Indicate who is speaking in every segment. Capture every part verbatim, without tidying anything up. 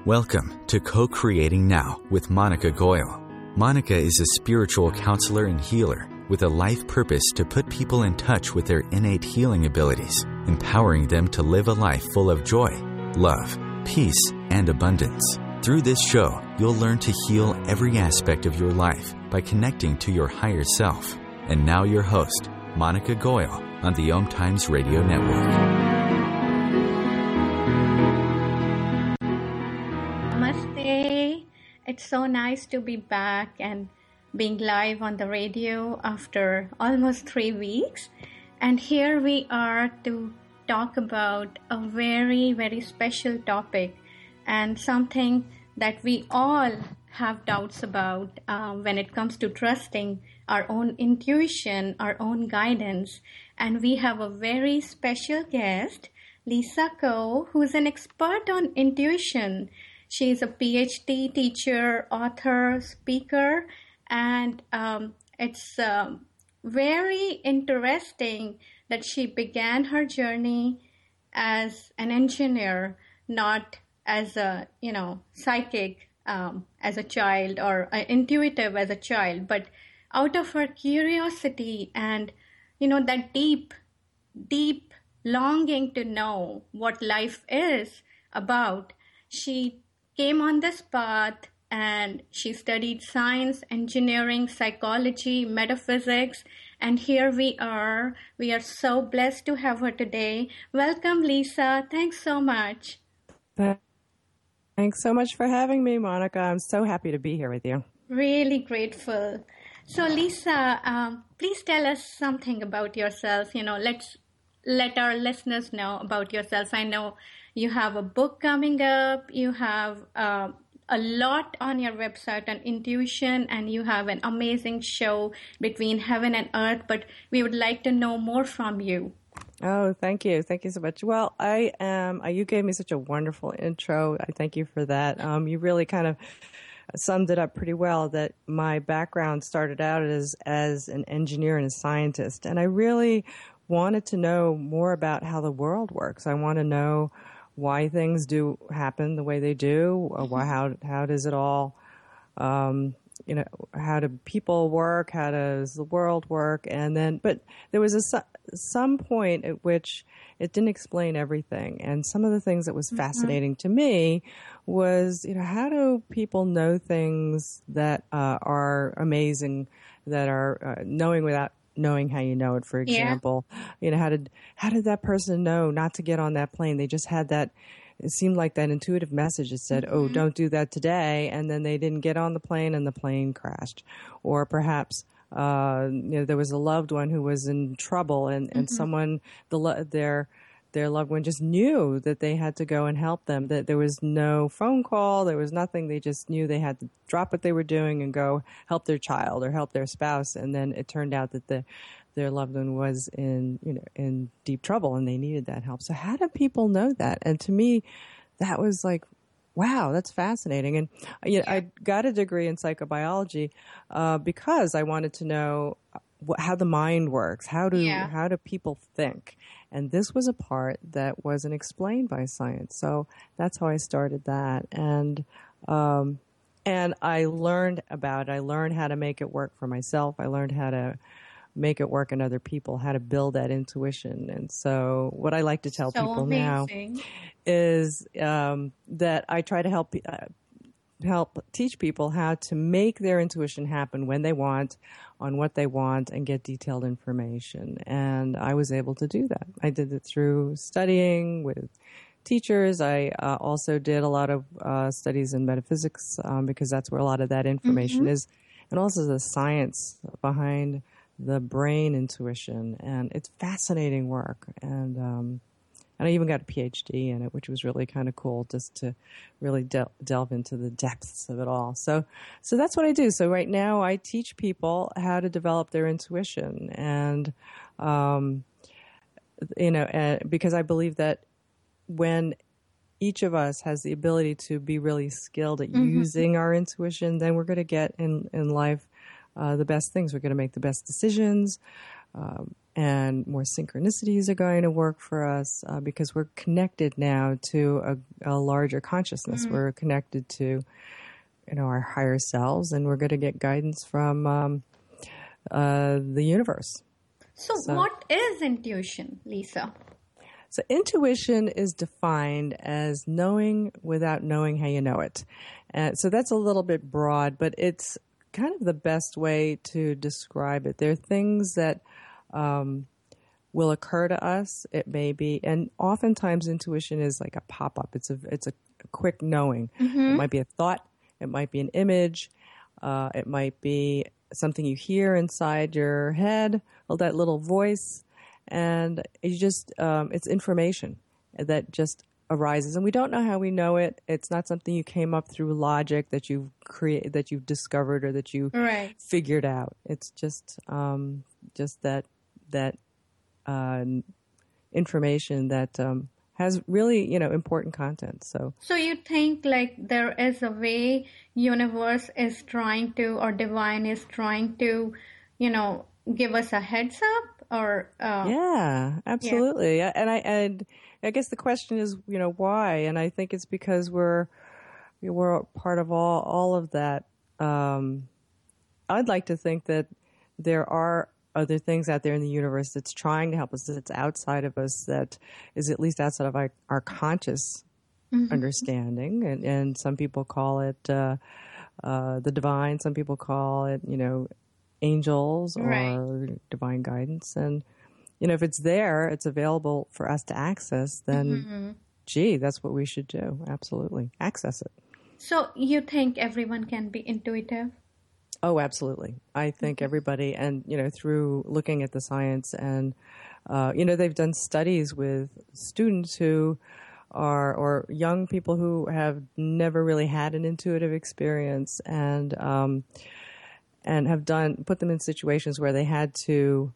Speaker 1: Welcome to Co-Creating Now with Monica Goyle. Monica is a spiritual counselor and healer with a life purpose to put people in touch with their innate healing abilities, empowering them to live a life full of joy, love, peace, and abundance. Through this show, you'll learn to heal every aspect of your life by connecting to your higher self. And now your host, Monica Goyle, on the Om Times Radio Network.
Speaker 2: Namaste. It's so nice to be back and being live on the radio after almost three weeks. And here we are to talk about a very, very special topic and something that we all have doubts about uh, when it comes to trusting our own intuition, our own guidance. And we have a very special guest, Lisa Ko, who's an expert on intuition. She's a P H D teacher, author, speaker, and um, it's uh, very interesting that she began her journey as an engineer, not as a, you know, psychic um, as a child or uh, intuitive as a child, but out of her curiosity and, you know, that deep, deep longing to know what life is about, she came on this path and she studied science, engineering, psychology, metaphysics, and here we are. We are so blessed to have her today. Welcome, Lisa. Thanks so much.
Speaker 3: Thanks so much for having me, Monica. I'm so happy to be here with you.
Speaker 2: Really grateful. So, Lisa, um, please tell us something about yourself. You know, let's let our listeners know about yourself. I know you have a book coming up. You have uh, a lot on your website on intuition, and you have an amazing show Between Heaven and Earth. But we would like to know more from you.
Speaker 3: Oh, thank you. Thank you so much. Well, I am, you gave me such a wonderful intro. I thank you for that. Um, you really kind of summed it up pretty well, that my background started out as, as an engineer and a scientist. And I really wanted to know more about how the world works. I want to know why things do happen the way they do. Or why, how, how does it all, um, you know, how do people work? How does the world work? And then, but there was a, some point at which it didn't explain everything. And some of the things that was mm-hmm. fascinating to me was, you know, how do people know things that uh, are amazing, that are uh, knowing without knowing how you know it, for example. Yeah. You know, how did, how did that person know not to get on that plane? They just had that, it seemed like that intuitive message that said, mm-hmm. oh, don't do that today. And then they didn't get on the plane and the plane crashed. Or perhaps, uh, you know, there was a loved one who was in trouble and, and mm-hmm. someone, the, their, their loved one just knew that they had to go and help them, that there was no phone call, there was nothing. They just knew they had to drop what they were doing and go help their child or help their spouse. And then it turned out that the, their loved one was in, you know, in deep trouble and they needed that help. So how do people know that? And to me, that was like, wow, that's fascinating. And you know, I got a degree in psychobiology uh, because I wanted to know wh- how the mind works. How do yeah. how do people think? And this was a part that wasn't explained by science. So that's how I started that. And um, and I learned about it. I learned how to make it work for myself. I learned how to make it work in other people, how to build that intuition. And so what I like to tell
Speaker 2: so
Speaker 3: people
Speaker 2: amazing.
Speaker 3: now is um, that I try to help uh, help teach people how to make their intuition happen when they want, on what they want, and get detailed information. And I was able to do that. I did it through studying with teachers. I uh, also did a lot of uh, studies in metaphysics um, because that's where a lot of that information mm-hmm. is, and also the science behind the brain intuition. And it's fascinating work. And um, And I even got a P H D in it, which was really kind of cool, just to really del- delve into the depths of it all. So, so that's what I do. So right now I teach people how to develop their intuition, and um, you know, uh, because I believe that when each of us has the ability to be really skilled at mm-hmm. using our intuition, then we're going to get in in life uh, the best things. We're going to make the best decisions. um, and more synchronicities are going to work for us uh, because we're connected now to a, a larger consciousness. Mm-hmm. We're connected to, you know, our higher selves, and we're going to get guidance from um, uh, the universe.
Speaker 2: So, so what is intuition, Lisa?
Speaker 3: So intuition is defined as knowing without knowing how you know it. And so that's a little bit broad, but it's kind of the best way to describe it. There are things that um, will occur to us. It may be, and oftentimes intuition is like a pop-up. It's a it's a quick knowing. Mm-hmm. It might be a thought. It might be an image. Uh, it might be something you hear inside your head, or that little voice, and you just um, it's information that just arises, and we don't know how we know it. It's not something you came up through logic that you've created, that you've discovered, or that you
Speaker 2: right.
Speaker 3: figured out. It's just um, just that that uh, information that um, has really, you know, important content. So,
Speaker 2: so you think like there is a way universe is trying to, or divine is trying to, you know, give us a heads up, or uh,
Speaker 3: yeah, absolutely. Yeah. And I and I guess the question is, you know, why? And I think it's because we're we're part of all all of that. Um, I'd like to think that there are other things out there in the universe that's trying to help us, that's outside of us, that is at least outside of our, our conscious mm-hmm. understanding. And, and some people call it uh, uh, the divine. Some people call it, you know, angels or right. divine guidance. And, you know, if it's there, it's available for us to access, then, mm-hmm. gee, that's what we should do. Absolutely. Access it.
Speaker 2: So you think everyone can be intuitive?
Speaker 3: Oh, absolutely. I think everybody, and, you know, through looking at the science and, uh, you know, they've done studies with students who are, or young people who have never really had an intuitive experience, and, um, and have done, put them in situations where they had to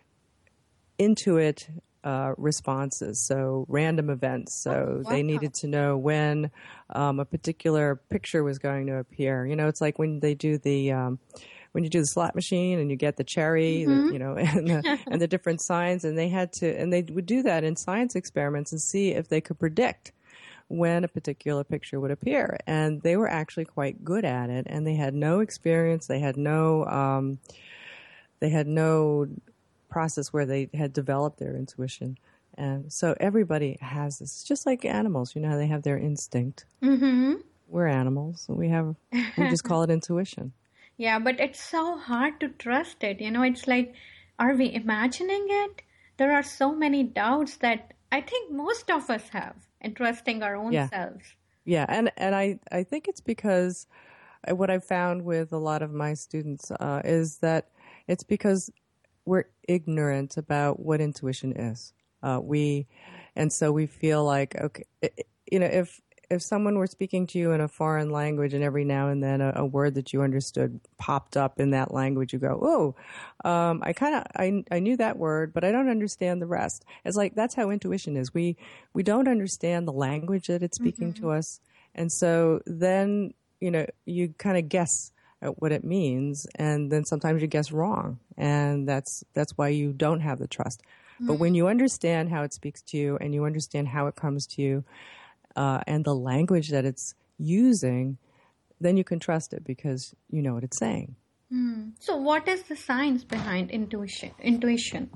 Speaker 3: intuit Uh, responses, so random events. So
Speaker 2: oh, wow.
Speaker 3: they needed to know when um, a particular picture was going to appear. You know, it's like when they do the um, when you do the slot machine and you get the cherry, mm-hmm. the, you know, and the, and the different signs. And they had to, and they would do that in science experiments and see if they could predict when a particular picture would appear. And they were actually quite good at it. And they had no experience. They had no. Um, they had no. process where they had developed their intuition. And so everybody has this. It's just like animals, you know how they have their instinct.
Speaker 2: Mm-hmm.
Speaker 3: We're animals. We have, we just call it intuition.
Speaker 2: Yeah, but it's so hard to trust it. You know, it's like, are we imagining it? There are so many doubts that I think most of us have in trusting our own
Speaker 3: yeah.
Speaker 2: selves.
Speaker 3: Yeah, and, and I, I think it's because what I've found with a lot of my students uh, is that it's because we're ignorant about what intuition is. Uh, we, and so we feel like, okay, it, you know, if if someone were speaking to you in a foreign language and every now and then a, a word that you understood popped up in that language, you go, oh, um, I kind of, I, I knew that word, but I don't understand the rest. It's like, that's how intuition is. We, we don't understand the language that it's speaking mm-hmm. to us. And so then, you know, you kind of guess at what it means, and then sometimes you guess wrong, and that's that's why you don't have the trust. Mm-hmm. But when you understand how it speaks to you, and you understand how it comes to you, uh, and the language that it's using, then you can trust it because you know what it's saying.
Speaker 2: Mm. So, what is the science behind intuition? Intuition.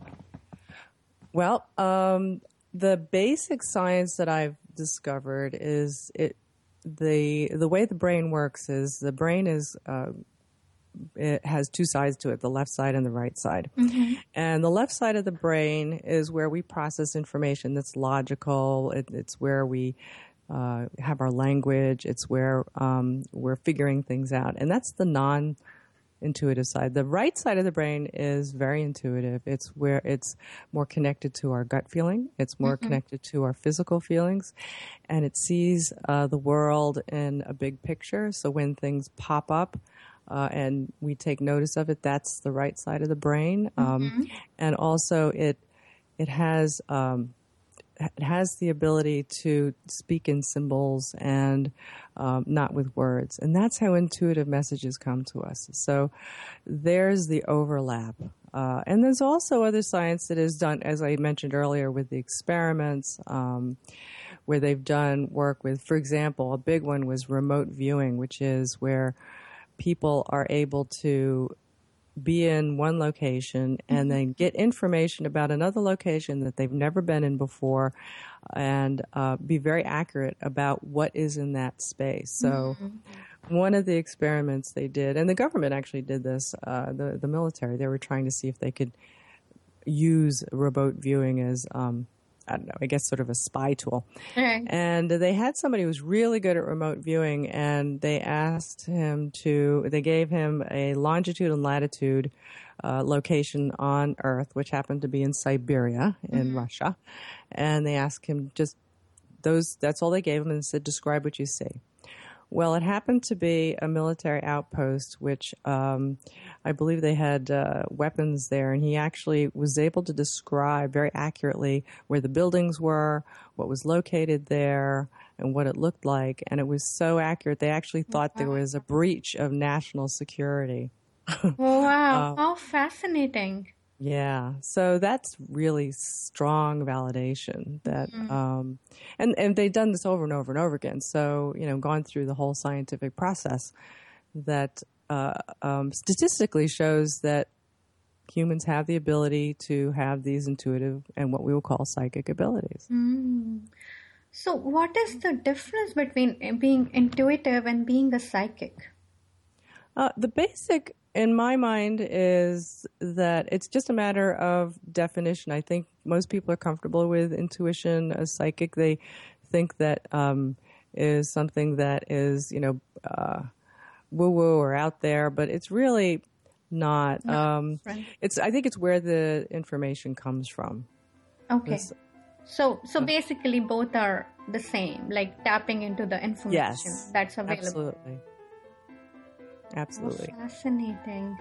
Speaker 3: Well, um, the basic science that I've discovered is it. The the way the brain works is the brain is uh, it has two sides to it, the left side and the right side. Mm-hmm. And the left side of the brain is where we process information that's logical. It, it's where we uh, have our language. It's where um, we're figuring things out. And that's the non-intuitive side. The right side of the brain is very intuitive. It's where it's more connected to our gut feeling. It's more mm-hmm. connected to our physical feelings. And it sees uh, the world in a big picture. So when things pop up uh, and we take notice of it, that's the right side of the brain. Um, mm-hmm. And also it it has um, it has the ability to speak in symbols and um, not with words. And that's how intuitive messages come to us. So there's the overlap Uh, and there's also other science that is done, as I mentioned earlier, with the experiments, um, where they've done work with, for example, a big one was remote viewing, which is where people are able to be in one location and then get information about another location that they've never been in before, and uh, be very accurate about what is in that space. So mm-hmm. one of the experiments they did, and the government actually did this, uh, the, the military, they were trying to see if they could use remote viewing as, um, I don't know, I guess sort of a spy tool.
Speaker 2: Okay.
Speaker 3: And they had somebody who was really good at remote viewing, and they asked him to, they gave him a longitude and latitude uh, location on Earth, which happened to be in Siberia in mm-hmm. Russia. And they asked him just those, that's all they gave him, and said, describe what you see. Well, it happened to be a military outpost, which um, I believe they had uh, weapons there, and he actually was able to describe very accurately where the buildings were, what was located there, and what it looked like. And it was so accurate, they actually thought there was a breach of national security.
Speaker 2: Wow,
Speaker 3: uh,
Speaker 2: how fascinating.
Speaker 3: Yeah, so that's really strong validation that, mm-hmm. um, and, and they've done this over and over and over again. So, you know, gone through the whole scientific process that uh, um, statistically shows that humans have the ability to have these intuitive and what we will call psychic abilities.
Speaker 2: Mm. So what is the difference between being intuitive and being a psychic?
Speaker 3: Uh, the basic, in my mind, is that it's just a matter of definition. I think most people are comfortable with intuition as psychic. They think that um, is something that is, you know, uh, woo-woo or out there, but it's really not.
Speaker 2: No,
Speaker 3: um,
Speaker 2: right.
Speaker 3: It's. I think it's where the information comes from.
Speaker 2: Okay.
Speaker 3: This,
Speaker 2: so, so basically, both are the same, like tapping into the information
Speaker 3: yes,
Speaker 2: that's available.
Speaker 3: Absolutely. Absolutely.
Speaker 2: Oh, fascinating.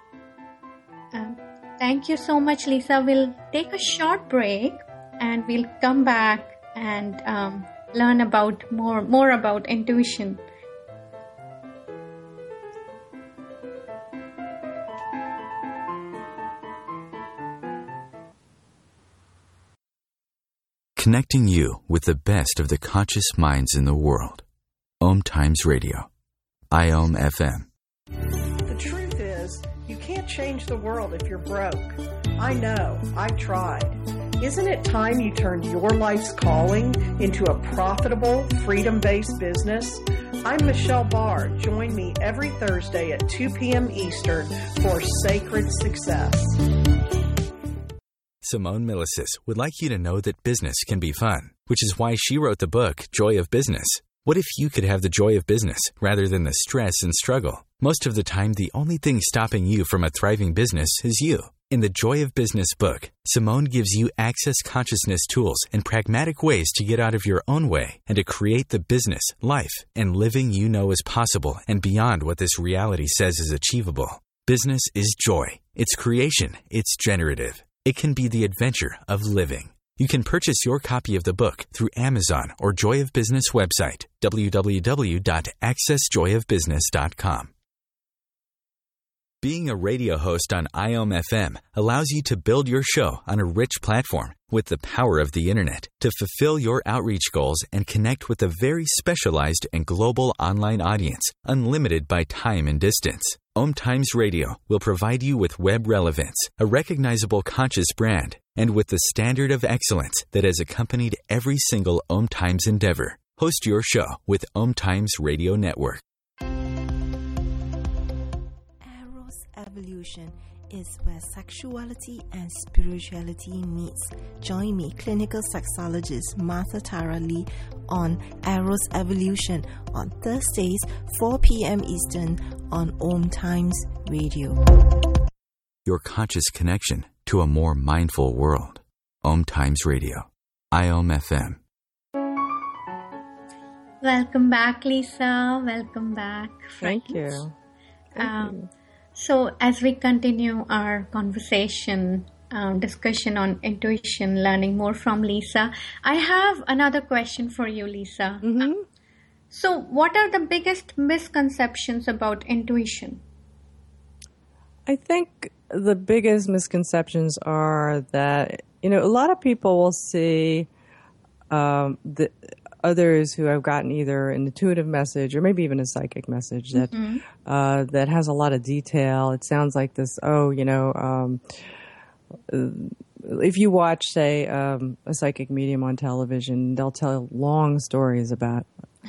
Speaker 2: Um, thank you so much, Lisa. We'll take a short break and we'll come back and um, learn about more more about intuition.
Speaker 1: Connecting you with the best of the conscious minds in the world. Om Times Radio. I O M F M.
Speaker 4: The truth is, you can't change the world if you're broke. I know. I've tried. Isn't it time you turned your life's calling into a profitable, freedom-based business? I'm Michelle Barr. Join me every Thursday at two p.m. Eastern for Sacred Success.
Speaker 1: Simone Milasas would like you to know that business can be fun, which is why she wrote the book, Joy of Business. What if you could have the joy of business rather than the stress and struggle? Most of the time, the only thing stopping you from a thriving business is you. In the Joy of Business book, Simone gives you access consciousness tools and pragmatic ways to get out of your own way and to create the business, life, and living you know is possible and beyond what this reality says is achievable. Business is joy. It's creation. It's generative. It can be the adventure of living. You can purchase your copy of the book through Amazon or Joy of Business website, w w w dot access joy of business dot com. Being a radio host on I O M F M allows you to build your show on a rich platform with the power of the internet to fulfill your outreach goals and connect with a very specialized and global online audience, unlimited by time and distance. Om Times Radio will provide you with web relevance, a recognizable conscious brand, and with the standard of excellence that has accompanied every single Om Times endeavor. Host your show with Om Times Radio Network.
Speaker 5: Eros Evolution is where sexuality and spirituality meets. Join me, clinical sexologist Martha Tara Lee, on Eros Evolution on Thursdays, four p.m. Eastern on Om Times Radio.
Speaker 1: Your conscious connection to a more mindful world. Om Times Radio. I O M F M.
Speaker 2: Welcome back, Lisa. Welcome back, friends.
Speaker 3: Thank you. Thank
Speaker 2: um,
Speaker 3: you.
Speaker 2: So, as we continue our conversation, um, discussion on intuition, learning more from Lisa, I have another question for you, Lisa.
Speaker 3: Mm-hmm.
Speaker 2: So, what are the biggest misconceptions about intuition?
Speaker 3: I think the biggest misconceptions are that, you know, a lot of people will see um, the others who have gotten either an intuitive message or maybe even a psychic message that mm-hmm. uh, that has a lot of detail. It sounds like this, oh, you know, um, if you watch, say, um, a psychic medium on television, they'll tell long stories about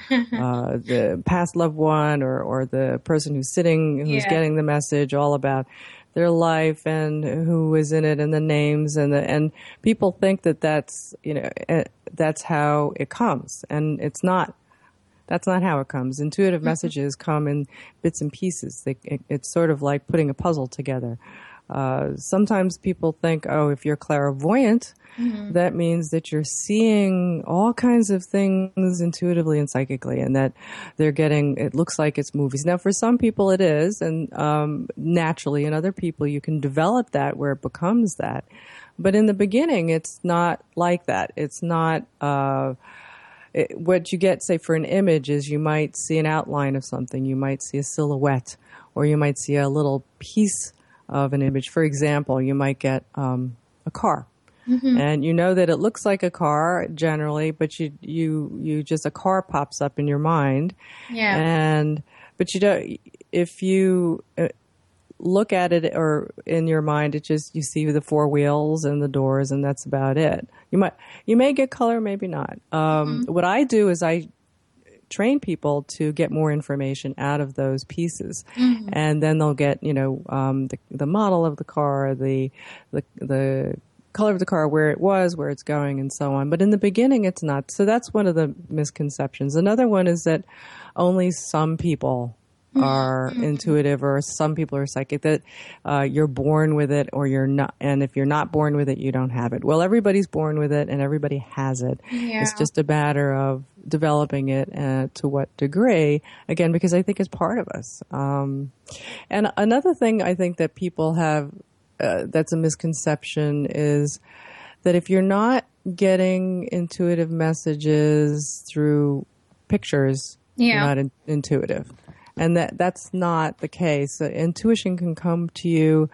Speaker 3: uh, the past loved one or, or the person who's sitting, who's yeah. getting the message, all about their life and who was in it and the names and the, and people think that that's, you know, that's how it comes. And it's not. That's not how it comes. Intuitive mm-hmm. messages come in bits and pieces. They, it, it's sort of like putting a puzzle together. Uh, sometimes people think, oh, if you're clairvoyant, mm-hmm. that means that you're seeing all kinds of things intuitively and psychically, and that they're getting, it looks like it's movies. Now, for some people it is, and um, naturally, in other people you can develop that where it becomes that. But in the beginning, it's not like that. It's not, uh, it, what you get, say, for an image is you might see an outline of something, you might see a silhouette, or you might see a little piece of an image. For example, you might get um, a car, mm-hmm. and you know that it looks like a car generally, but you you you just a car pops up in your mind,
Speaker 2: yeah.
Speaker 3: And but you don't. If you uh, look at it or in your mind, it just you see the four wheels and the doors, and that's about it. You might you may get color, maybe not. Um, mm-hmm. What I do is I train people to get more information out of those pieces, mm-hmm. and then they'll get, you know, um, the, the model of the car, the, the the color of the car, where it was, where it's going, and so on. But in the beginning, it's not. So that's one of the misconceptions. Another one is that only some people are mm-hmm. intuitive, or some people are psychic, that uh, you're born with it or you're not. And if you're not born with it, you don't have it. Well, everybody's born with it and everybody has it.
Speaker 2: Yeah.
Speaker 3: It's just a matter of developing it uh, to what degree, again, because I think it's part of us. Um, and another thing I think that people have uh, that's a misconception is that if you're not getting intuitive messages through pictures,
Speaker 2: yeah.
Speaker 3: you're not in- intuitive. And that that's not the case. Uh, intuition can come to you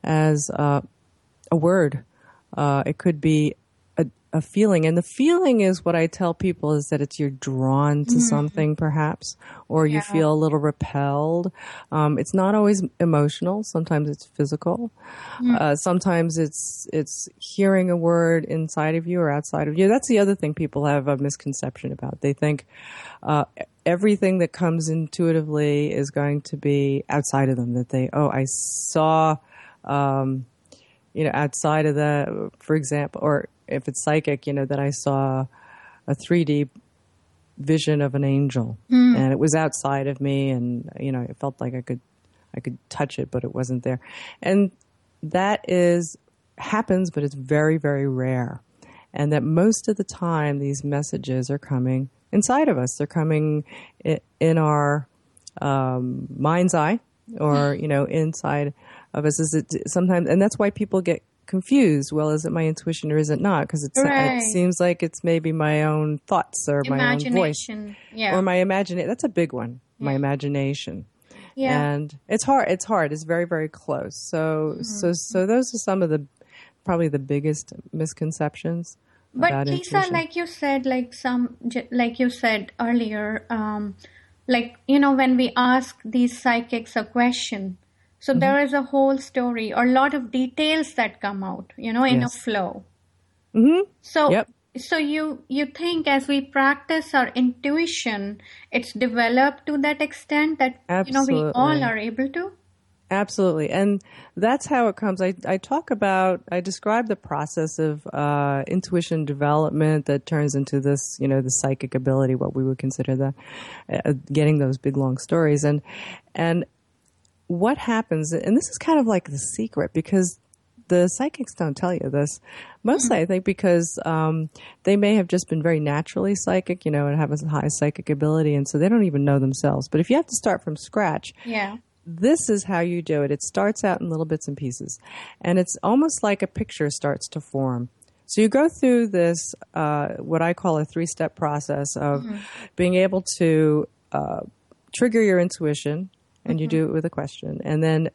Speaker 3: as uh, a word. Uh, it could be a, a feeling. And the feeling is what I tell people is that it's you're drawn to mm-hmm. something perhaps, or you yeah. feel a little repelled. Um, it's not always emotional. Sometimes it's physical. Mm-hmm. Uh, sometimes it's it's hearing a word inside of you or outside of you. That's the other thing people have a misconception about. They think uh, everything that comes intuitively is going to be outside of them, that they, oh, I saw, um, you know, outside of the, for example, or if it's psychic, you know, that I saw a three D vision of an angel mm. and it was outside of me, and, you know, it felt like I could, I could touch it, but it wasn't there. And that is, happens, but it's very, very rare. And that most of the time these messages are coming inside of us. They're coming in our um, mind's eye, or, you know, inside of us. Is it sometimes, and that's why people get confused. Well, is it my intuition or is it not? Because
Speaker 2: right.
Speaker 3: it seems like it's maybe my own thoughts or my own voice,
Speaker 2: yeah.
Speaker 3: or my imagination. That's a big one. Yeah. My imagination.
Speaker 2: Yeah.
Speaker 3: And it's hard. It's hard. It's very, very close. So, mm-hmm. so, so those are some of the probably the biggest misconceptions.
Speaker 2: But Lisa, intuition. like you said, like some, like you said earlier, um, like, you know, when we ask these psychics a question, so mm-hmm. there is a whole story or a lot of details that come out, you know, in yes. a flow.
Speaker 3: Mm-hmm.
Speaker 2: So,
Speaker 3: yep.
Speaker 2: so you, you think as we practice our intuition, it's developed to that extent that,
Speaker 3: Absolutely.
Speaker 2: you know, we all are able to?
Speaker 3: Absolutely. And that's how it comes. I, I talk about, I describe the process of uh, intuition development that turns into this, you know, the psychic ability, what we would consider the, uh, getting those big long stories. And, and what happens, and this is kind of like the secret, because the psychics don't tell you this. Mostly, mm-hmm. I think, because um, they may have just been very naturally psychic, you know, and have a high psychic ability, and so they don't even know themselves. But if you have to start from scratch,
Speaker 2: yeah.
Speaker 3: this is how you do it. It starts out in little bits and pieces. And it's almost like a picture starts to form. So you go through this, uh, what I call a three-step process of mm-hmm. being able to uh, trigger your intuition, and mm-hmm. you do it with a question. And then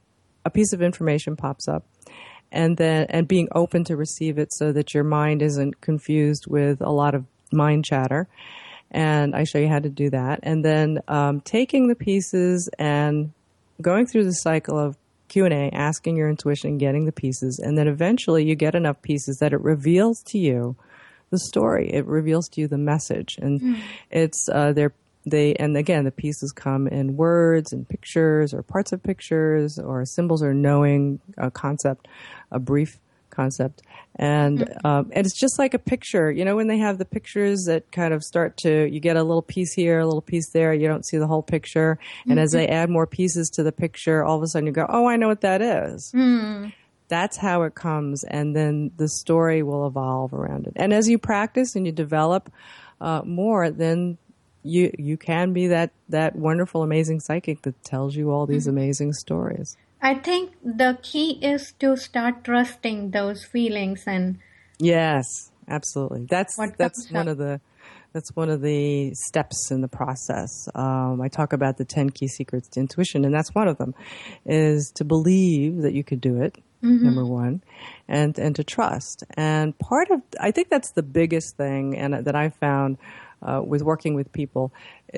Speaker 3: a piece of information pops up, and then and being open to receive it so that your mind isn't confused with a lot of mind chatter. And I show you how to do that. And then um, taking the pieces and going through the cycle of Q and A, asking your intuition, getting the pieces, and then eventually you get enough pieces that it reveals to you the story. It reveals to you the message, and mm. it's uh, they're they and again the pieces come in words and pictures or parts of pictures or symbols or knowing a concept, a brief concept, and mm. um, and it's just like a picture. You know, when they have the pictures that kind of start to, you get a little piece here, a little piece there. You don't see the whole picture, and mm-hmm. as they add more pieces to the picture, all of a sudden you go, "Oh, I know what that is." Mm. That's how it comes, and then the story will evolve around it. And as you practice and you develop uh, more, then you you can be that that wonderful, amazing psychic that tells you all these mm-hmm. amazing stories.
Speaker 2: I think the key is to start trusting those feelings and
Speaker 3: yes, absolutely. That's that's one up. of the that's one of the steps in the process. Um, I talk about the ten key secrets to intuition, and that's one of them, is to believe that you could do it. Mm-hmm. Number one, and and to trust. And part of, I think that's the biggest thing, and that I found uh, with working with people,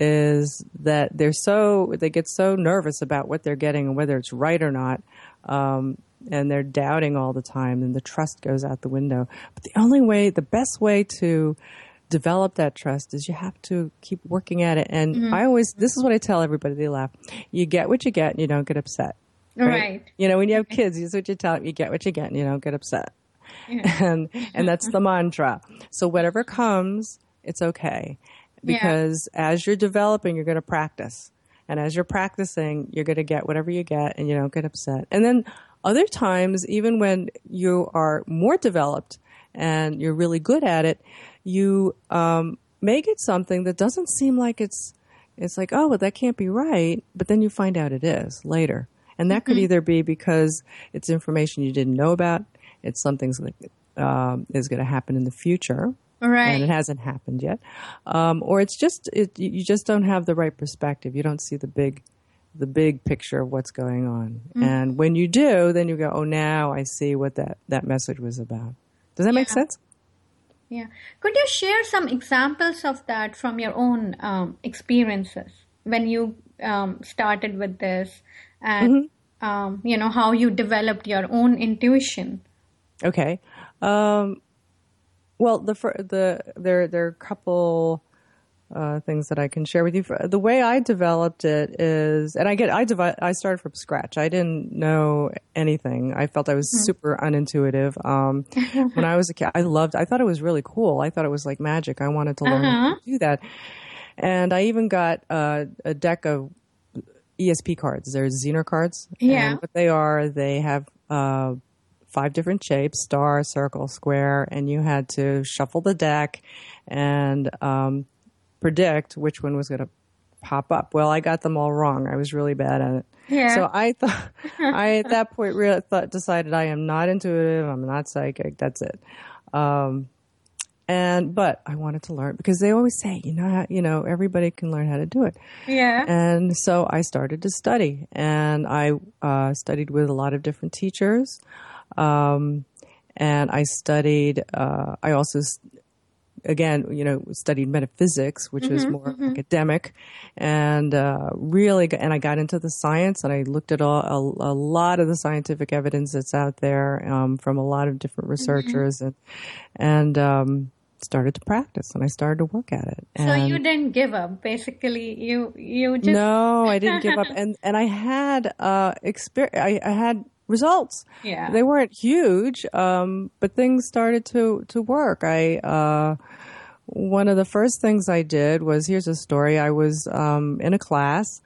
Speaker 3: is that they're so they get so nervous about what they're getting and whether it's right or not, um, and they're doubting all the time, and the trust goes out the window. But the only way, the best way to develop that trust is you have to keep working at it. And mm-hmm. I always, this is what I tell everybody. They laugh. You get what you get, and you don't get upset. Right.
Speaker 2: right.
Speaker 3: You know, when you have kids, this is what you tell them. You get what you get and you don't get upset. Yeah. And and that's the mantra. So whatever comes, it's okay. Because yeah. as you're developing, you're going to practice. And as you're practicing, you're going to get whatever you get and you don't get upset. And then other times, even when you are more developed and you're really good at it, you um, may get something that doesn't seem like it's, it's like, oh, well, that can't be right. But then you find out it is later. And that could mm-hmm. either be because it's information you didn't know about, it's something that um, is going to happen in the future,
Speaker 2: right.
Speaker 3: and it hasn't happened yet, um, or it's just it, you just don't have the right perspective. You don't see the big, the big picture of what's going on. Mm-hmm. And when you do, then you go, oh, now I see what that, that message was about. Does that
Speaker 2: yeah.
Speaker 3: make sense?
Speaker 2: Yeah. Could you share some examples of that from your own um, experiences when you um, started with this? And, mm-hmm. um, you know, how you developed your own intuition.
Speaker 3: Okay. Um, well, the the there there are a couple uh, things that I can share with you. The way I developed it is, and I get I devi- I started from scratch. I didn't know anything. I felt I was mm-hmm. super unintuitive. Um, when I was a kid, I loved. I thought it was really cool. I thought it was like magic. I wanted to learn uh-huh. how to do that, and I even got uh, a deck of E S P cards. They're Zener cards.
Speaker 2: Yeah.
Speaker 3: And what they are, they have uh, five different shapes: star, circle, square, and you had to shuffle the deck and um, predict which one was going to pop up. Well, I got them all wrong. I was really bad at it.
Speaker 2: Yeah.
Speaker 3: So I thought, I at that point really thought, decided I am not intuitive. I'm not psychic. That's it. Um, And, but I wanted to learn because they always say, you know, how, you know, everybody can learn how to do it.
Speaker 2: Yeah.
Speaker 3: And so I started to study, and I uh, studied with a lot of different teachers. Um, and I studied, uh, I also, again, you know, studied metaphysics, which mm-hmm, was more mm-hmm. academic, and uh, really, and I got into the science, and I looked at all, a, a lot of the scientific evidence that's out there um, from a lot of different researchers, mm-hmm. and and um, started to practice, and I started to work at it.
Speaker 2: So
Speaker 3: and
Speaker 2: you didn't give up. Basically, you you just
Speaker 3: no, I didn't give up, and and I had uh, exper- I, I had results.
Speaker 2: Yeah,
Speaker 3: they weren't huge, um, but things started to to work. I. Uh, One of the first things I did was, here's a story. I was um, in a class,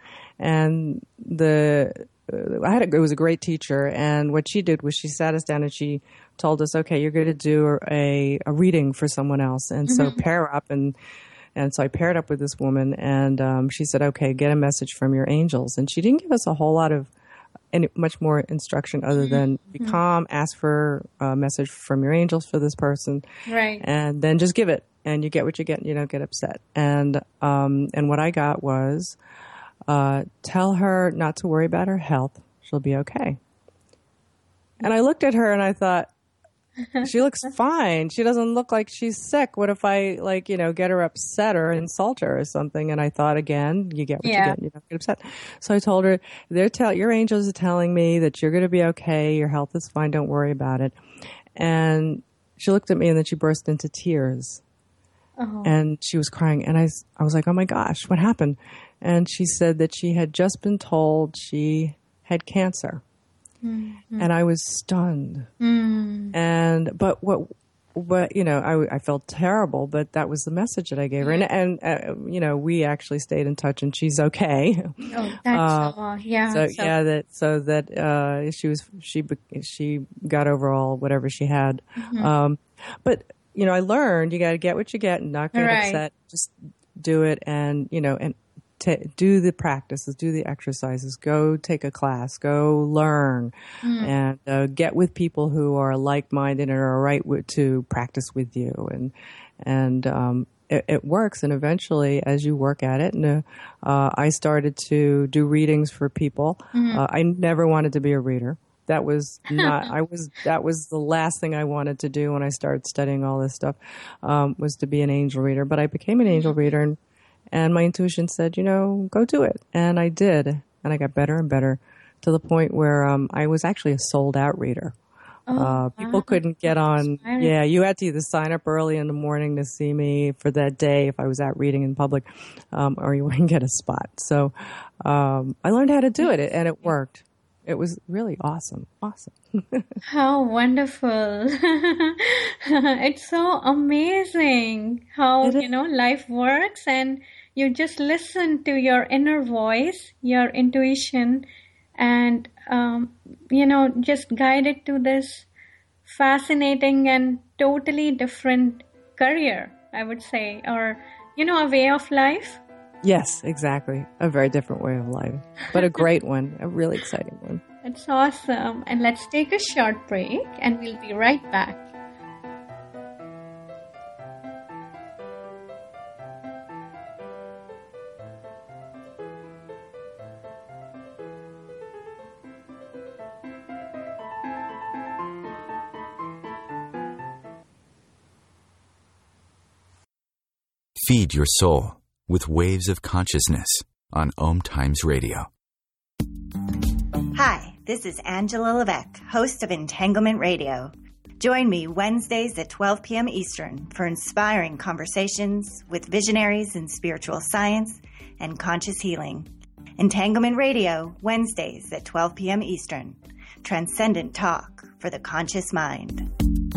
Speaker 3: and the uh, I had a, it was a great teacher, and what she did was she sat us down and she told us, okay, you're going to do a, a reading for someone else, and so
Speaker 2: Mm-hmm.
Speaker 3: pair up, and and so I paired up with this woman, and um, she said, okay, get a message from your angels, and she didn't give us a whole lot of any much more instruction other than be
Speaker 2: Mm-hmm.
Speaker 3: calm, ask for a message from your angels for this person,
Speaker 2: right,
Speaker 3: and then just give it. And you get what you get, and you don't get upset. And um, and what I got was, uh, tell her not to worry about her health; she'll be okay. And I looked at her and I thought, she looks fine. She doesn't look like she's sick. What if I, like, you know, get her upset or insult her or something? And I thought, again, you get what
Speaker 2: Yeah.
Speaker 3: you get. You don't get upset. So I told her, they're tell your angels are telling me that you're going to be okay. Your health is fine. Don't worry about it. And she looked at me and then she burst into tears.
Speaker 2: Oh.
Speaker 3: And she was crying. And I, s- I was like, oh my gosh, what happened? And she said that she had just been told she had cancer.
Speaker 2: Mm-hmm.
Speaker 3: And I was stunned.
Speaker 2: Mm.
Speaker 3: And, but what, what, you know, I, I felt terrible, but that was the message that I gave her. And, and, uh, you know, we actually stayed in touch and she's okay.
Speaker 2: Oh, that's,
Speaker 3: Uh,
Speaker 2: uh, yeah.
Speaker 3: So,
Speaker 2: so-
Speaker 3: yeah, that, so that, uh, she was, she, be- she got over all whatever she had.
Speaker 2: Mm-hmm.
Speaker 3: Um, but, you know, I learned you got to get what you get and not get
Speaker 2: Right.
Speaker 3: upset. Just do it and, you know, and, Ta do the practices, do the exercises, go take a class, go learn,
Speaker 2: Mm.
Speaker 3: and uh, get with people who are like-minded and are right w to practice with you. And and um, it, it works. And eventually, as you work at it, and uh, uh, I started to do readings for people.
Speaker 2: Mm-hmm.
Speaker 3: Uh, I never wanted to be a reader. That was not. I was. That was the last thing I wanted to do when I started studying all this stuff. Um, was to be an angel reader. But I became an angel reader, and And my intuition said, you know, go do it. And I did. And I got better and better to the point where um, I was actually a sold out reader.
Speaker 2: Oh,
Speaker 3: uh, people
Speaker 2: wow.
Speaker 3: couldn't get on.
Speaker 2: inspiring.
Speaker 3: Yeah, you had to either sign up early in the morning to see me for that day if I was out reading in public, um, or you wouldn't get a spot. So um, I learned how to do it, and it worked. It was really awesome. Awesome.
Speaker 2: How wonderful. It's so amazing how,
Speaker 3: It is.
Speaker 2: you know, life works, and you just listen to your inner voice, your intuition, and, um, you know, just guide it to this fascinating and totally different career, I would say, or, you know, a way of life.
Speaker 3: Yes, exactly. A very different way of life, but a great one, a really exciting one.
Speaker 2: That's awesome. And let's take a short break and we'll be right back.
Speaker 1: Feed your soul with Waves of Consciousness on Om Times Radio.
Speaker 6: Hi, this is Angela Levesque, host of Entanglement Radio. Join me Wednesdays at twelve p m Eastern for inspiring conversations with visionaries in spiritual science and conscious healing. Entanglement Radio, Wednesdays at twelve p m Eastern. Transcendent talk for the conscious mind.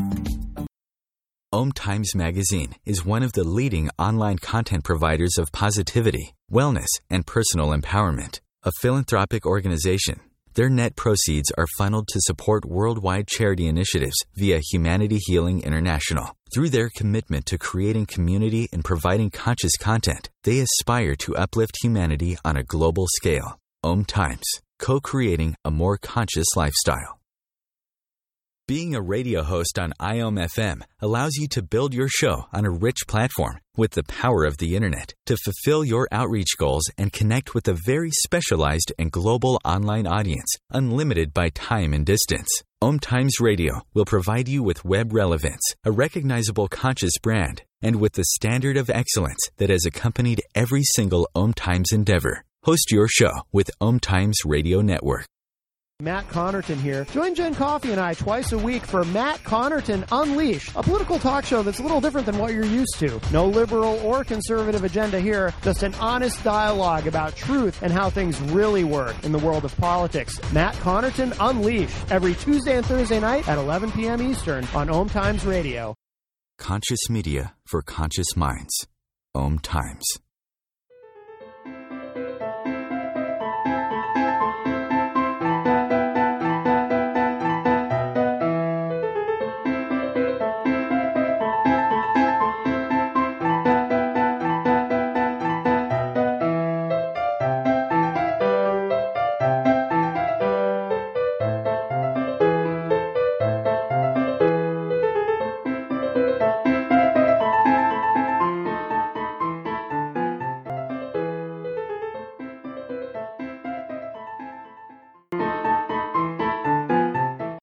Speaker 1: Om Times Magazine is one of the leading online content providers of positivity, wellness, and personal empowerment. A philanthropic organization, their net proceeds are funneled to support worldwide charity initiatives via Humanity Healing International. Through their commitment to creating community and providing conscious content, they aspire to uplift humanity on a global scale. Om Times, co-creating a more conscious lifestyle. Being a radio host on I O M F M allows you to build your show on a rich platform with the power of the internet to fulfill your outreach goals and connect with a very specialized and global online audience, unlimited by time and distance. Om Times Radio will provide you with web relevance, a recognizable conscious brand, and with the standard of excellence that has accompanied every single Om Times endeavor. Host your show with Om Times Radio Network.
Speaker 7: Matt Connerton here. Join Jen Coffey and I twice a week for Matt Connerton Unleashed, a political talk show that's a little different than what you're used to. No liberal or conservative agenda here, just an honest dialogue about truth and how things really work in the world of politics. Matt Connerton Unleashed, every Tuesday and Thursday night at eleven p m Eastern on Om Times Radio.
Speaker 1: Conscious media for conscious minds. Om Times.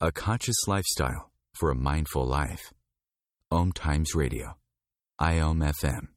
Speaker 1: A conscious lifestyle for a mindful life. Om Times Radio. I O M F M.